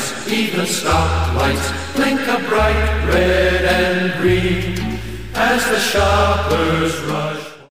lights, even stoplights, blink a bright red and green as the shoppers rush.